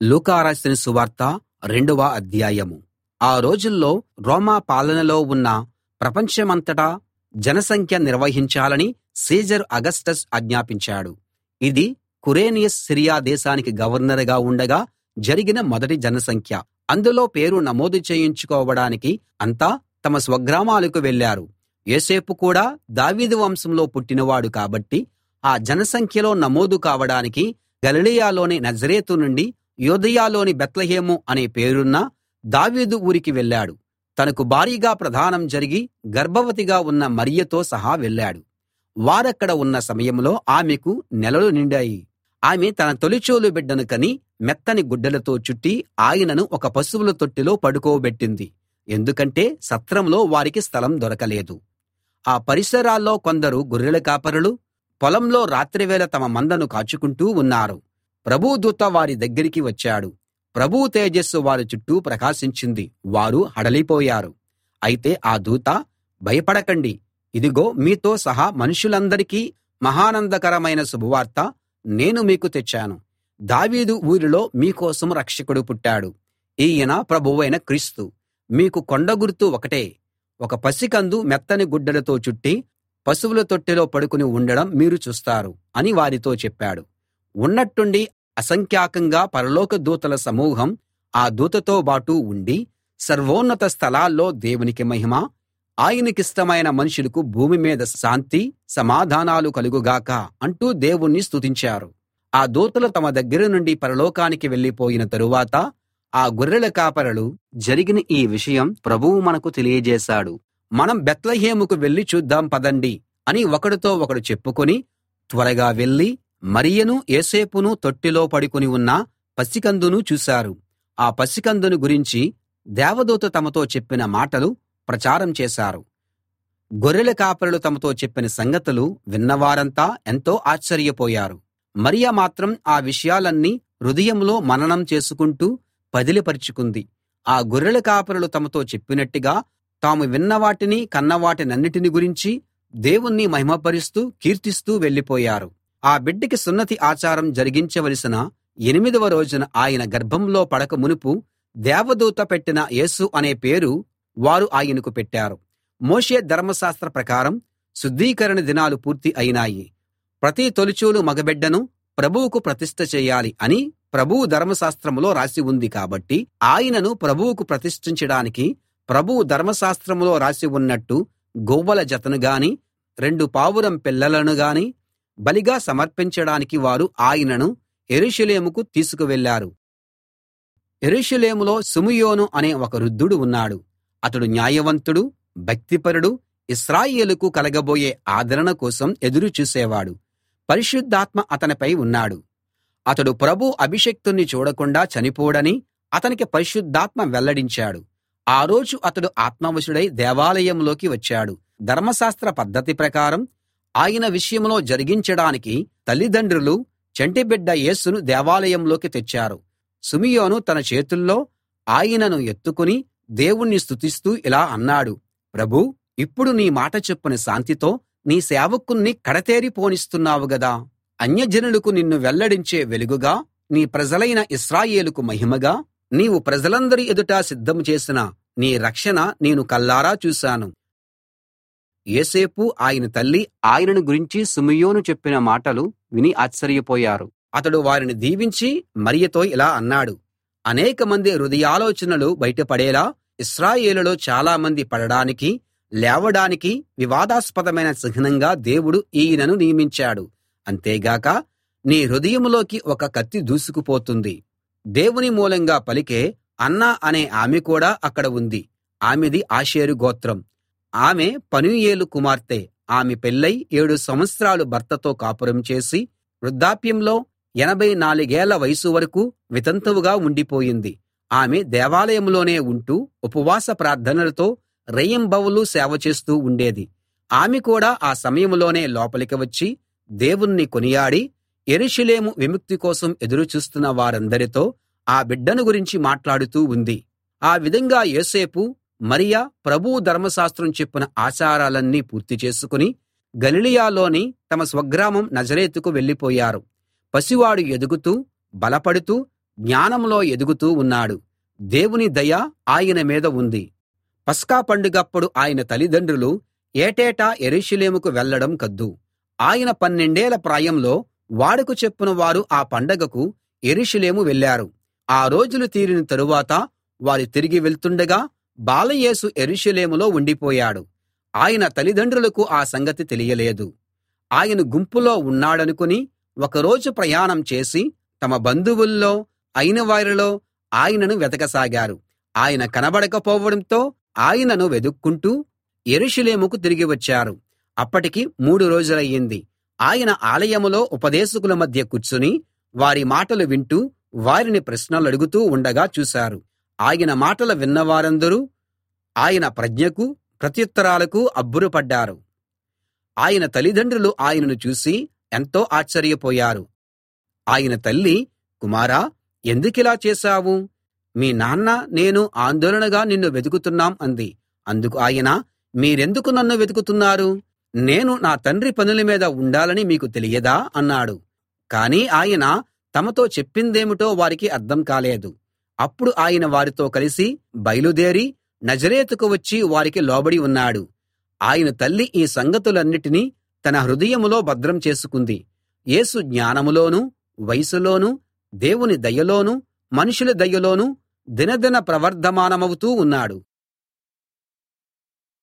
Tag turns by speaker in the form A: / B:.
A: లూకా రాసిన సువార్త 2వ అధ్యాయం. ఆ రోజుల్లో రోమా పాలనలో ఉన్న ప్రపంచమంతటా జనసంఖ్య నిర్వహించాలని సీజర్ అగస్టస్ ఆజ్ఞాపించాడు. ఇది కురేనియస్ సిరియా దేశానికి గవర్నరుగా ఉండగా జరిగిన మొదటి జనసంఖ్య. అందులో పేరు నమోదు చేయించుకోవడానికి అంతా తమ స్వగ్రామాలకు వెళ్ళారు. యోసేపు కూడా దావీదు వంశంలో పుట్టినవాడు కాబట్టి ఆ జనసంఖ్యలో నమోదు కావడానికి గలిలయలోని నజరేతు నుండి యూదయలోని బేత్లెహేము అనే పేరున్న దావీదు ఊరికి వెళ్ళాడు. తనకు భార్యగా ప్రదానం జరిగి గర్భవతిగా ఉన్న మరియతో సహా వెళ్ళాడు. వారక్కడ ఉన్న సమయంలో ఆమెకు నెలలు నిండాయి. ఆమె తన తొలిచూలు బిడ్డను కని మెత్తని గుడ్డలతో చుట్టి ఆయనను ఒక పశువుల తొట్టిలో పడుకోబెట్టింది. ఎందుకంటే సత్రంలో వారికి స్థలం దొరకలేదు. ఆ పరిసరాల్లో కొందరు గొర్రెల కాపరులు పొలంలో రాత్రివేళ తమ మందను కాచుకుంటూ ఉన్నారు. ప్రభువు దూత వారి దగ్గరికి వచ్చాడు. ప్రభువు తేజస్సు వారి చుట్టూ ప్రకాశించింది. వారు హడలిపోయారు. అయితే ఆ దూత, భయపడకండి, ఇదిగో మీతో సహా మనుషులందరికీ మహానందకరమైన శుభవార్త నేను మీకు తెచ్చాను. దావీదు ఊరిలో మీకోసం రక్షకుడు పుట్టాడు. ఈయన ప్రభువైన క్రీస్తు. మీకు కొండ గుర్తు ఒకటే. ఒక పసికందు మెత్తని గుడ్డలతో చుట్టి పశువుల తొట్టిలో పడుకుని ఉండడం మీరు చూస్తారు అని వారితో చెప్పాడు. ఉన్నట్టుండి అసంఖ్యాకంగా పరలోక దూతల సమూహం ఆ దూతతో బాటు ఉండి, సర్వోన్నత స్థలాల్లో దేవునికి మహిమ, ఆయనకిష్టమైన మనుషులకు భూమి మీద శాంతి సమాధానాలు కలుగుగాక అంటూ దేవుణ్ణి స్తుతించారు. ఆ దూతలు తమ దగ్గర నుండి పరలోకానికి వెళ్ళిపోయిన తరువాత ఆ గొర్రెల కాపరులు, జరిగిన ఈ విషయం ప్రభువు మనకు తెలియజేశాడు. మనం బేత్లెహేముకు వెళ్లి చూద్దాం పదండి అని ఒకడితో ఒకడు చెప్పుకుని త్వరగా వెళ్లి మరియను యోసేపును తొట్టిలో పడుకుని ఉన్న పసికందును చూశారు. ఆ పసికందును గురించి దేవదూత తమతో చెప్పిన మాటలు ప్రచారం చేశారు. గొర్రెల కాపరులు తమతో చెప్పిన సంగతులు విన్నవారంతా ఎంతో ఆశ్చర్యపోయారు. మరియ మాత్రం ఆ విషయాలన్నీ హృదయంలో మననం చేసుకుంటూ పదిలపరుచుకుంది. ఆ గొర్రెల కాపరులు తమతో చెప్పినట్టుగా తాము విన్నవాటిని కన్నవాటినన్నిటిని గురించి దేవుణ్ణి మహిమపరుస్తూ కీర్తిస్తూ వెళ్ళిపోయారు. ఆ బిడ్డకి సున్నతి ఆచారం జరిగించవలసిన 8వ రోజున ఆయన గర్భంలో పడక మునుపు దేవదూత పెట్టిన యేసు అనే పేరు వారు ఆయనకు పెట్టారు. మోషే ధర్మశాస్త్ర ప్రకారం శుద్ధీకరణ దినాలు పూర్తి అయినాయి. ప్రతి తొలిచూలు మగబిడ్డను ప్రభువుకు ప్రతిష్ఠ చేయాలి అని ప్రభువు ధర్మశాస్త్రంలో రాసి ఉంది కాబట్టి ఆయనను ప్రభువుకు ప్రతిష్ఠించడానికి ప్రభువు ధర్మశాస్త్రంలో రాసి ఉన్నట్టు గొవ్వల జతను గాని 2 పావురం పిల్లలను గాని బలిగా సమర్పించడానికి వారు ఆయనను యెరూషలేముకు తీసుకువెళ్ళారు. యెరూషలేములో సిమెయోను అనే ఒక వృద్ధుడు ఉన్నాడు. అతడు న్యాయవంతుడు, భక్తిపరుడు, ఇశ్రాయేలుకు కలగబోయే ఆదరణ కోసం ఎదురు చూసేవాడు. పరిశుద్ధాత్మ అతనిపై ఉన్నాడు. అతడు ప్రభు అభిషిక్తుణ్ణి చూడకుండా చనిపోడని అతనికి పరిశుద్ధాత్మ వెల్లడించాడు. ఆ రోజు అతడు ఆత్మవశుడై దేవాలయంలోకి వచ్చాడు. ధర్మశాస్త్ర పద్ధతి ప్రకారం ఆయన విషయంలో జరిగించడానికి తల్లిదండ్రులు చంటిబిడ్డ యేసును దేవాలయంలోకి తెచ్చారు. సిమెయోను తన చేతుల్లో ఆయనను ఎత్తుకుని దేవుణ్ణి స్తుతిస్తూ ఇలా అన్నాడు: ప్రభూ, ఇప్పుడు నీ మాట చొప్పున శాంతితో నీ సేవకుణ్ణి కడతేరి పోనిస్తున్నావు గదా. అన్యజనులకు నిన్ను వెల్లడించే వెలుగుగా, నీ ప్రజలైన ఇశ్రాయేలుకు మహిమగా నీవు ప్రజలందరి ఎదుట సిద్ధం చేసిన నీ రక్షణ నేను కల్లారా చూశాను. యోసేపు ఆయన తల్లి ఆయనను గురించి సిమెయోను చెప్పిన మాటలు విని ఆశ్చర్యపోయారు. అతడు వారిని దీవించి మరియతో ఇలా అన్నాడు: అనేకమంది హృదయాలోచనలు బయటపడేలా ఇశ్రాయేలులో చాలామంది పడడానికి లేవడానికి వివాదాస్పదమైన చిహ్నంగా దేవుడు ఈయనను నియమించాడు. అంతేగాక నీ హృదయంలోకి ఒక కత్తి దూసుకుపోతుంది. దేవుని మూలంగా పలికే అన్న అనే ఆమె కూడా అక్కడ ఉంది. ఆమెది ఆషేరు గోత్రం. ఆమె పనూయేలు కుమార్తె. ఆమె పెళ్ళై 7 సంవత్సరాలు భర్తతో కాపురం చేసి వృద్ధాప్యంలో 84 ఏళ్ల వయసు వరకు వితంతువుగా ఉండిపోయింది. ఆమె దేవాలయంలోనే ఉంటూ ఉపవాస ప్రార్థనలతో రేయింబవళ్ళు సేవ చేస్తూ ఉండేది. ఆమె కూడా ఆ సమయంలోనే లోపలికి వచ్చి దేవుణ్ణి కొనియాడి యెరూషలేము విముక్తి కోసం ఎదురు చూస్తున్న వారందరితో ఆ బిడ్డను గురించి మాట్లాడుతూ ఉంది. ఆ విధంగా యోసేపు, మరియ ప్రభువు ధర్మశాస్త్రం చెప్పిన ఆచారాలన్నీ పూర్తి చేసుకుని గలిలయలోని తమ స్వగ్రామం నజరేతుకు వెళ్ళిపోయారు. పసివాడు ఎదుగుతూ బలపడుతూ జ్ఞానంలో ఎదుగుతూ ఉన్నాడు. దేవుని దయ ఆయన మీద ఉంది. పస్కా పండుగప్పుడు ఆయన తల్లిదండ్రులు ఏటేటా యెరూషలేముకు వెళ్ళడం కద్దు. ఆయన 12 ఏళ్ల ప్రాయంలో వాడుక చొప్పున వారు ఆ పండగకు యెరూషలేము వెళ్ళారు. ఆ రోజులు తీరిన తరువాత వారు తిరిగి వెళ్తుండగా బాలయేసు యెరూషలేములో ఉండిపోయాడు. ఆయన తల్లిదండ్రులకు ఆ సంగతి తెలియలేదు. ఆయన గుంపులో ఉన్నాడనుకుని ఒకరోజు ప్రయాణం చేసి తమ బంధువుల్లో అయిన వారిలో ఆయనను వెతకసాగారు. ఆయన కనబడకపోవడంతో ఆయనను వెదుక్కుంటూ యెరూషలేముకు తిరిగి వచ్చారు. అప్పటికి 3 రోజులయ్యింది. ఆయన ఆలయంలో ఉపదేశకుల మధ్య కూర్చుని వారి మాటలు వింటూ వారిని ప్రశ్నలడుగుతూ ఉండగా చూశారు. ఆయన మాటలు విన్నవారందరూ ఆయన ప్రజ్ఞకు ప్రత్యుత్తరాలకు అబ్బురపడ్డారు. ఆయన తల్లిదండ్రులు ఆయనను చూసి ఎంతో ఆశ్చర్యపోయారు. ఆయన తల్లి, కుమారా, ఎందుకిలా చేశావు? మీ నాన్న నేను ఆందోళనగా నిన్ను వెతుకుతున్నాం అంది. అందుకు ఆయన, మీరెందుకు నన్ను వెతుకుతున్నారు? నేను నా తండ్రి పనుల మీద ఉండాలని మీకు తెలియదా అన్నాడు. కానీ ఆయన తమతో చెప్పిందేమిటో వారికి అర్థం కాలేదు. అప్పుడు ఆయన వారితో కలిసి బయలుదేరి నజరేతుకు వచ్చి వారికి లోబడి ఉన్నాడు. ఆయన తల్లి ఈ సంగతులన్నిటినీ తన హృదయంలో భద్రం చేసుకుంది. యేసు జ్ఞానంలోనూ వయసులోనూ దేవుని దయలోనూ మనుషుల దయలోనూ దినదిన ప్రవర్ధమానమవుతూ ఉన్నాడు.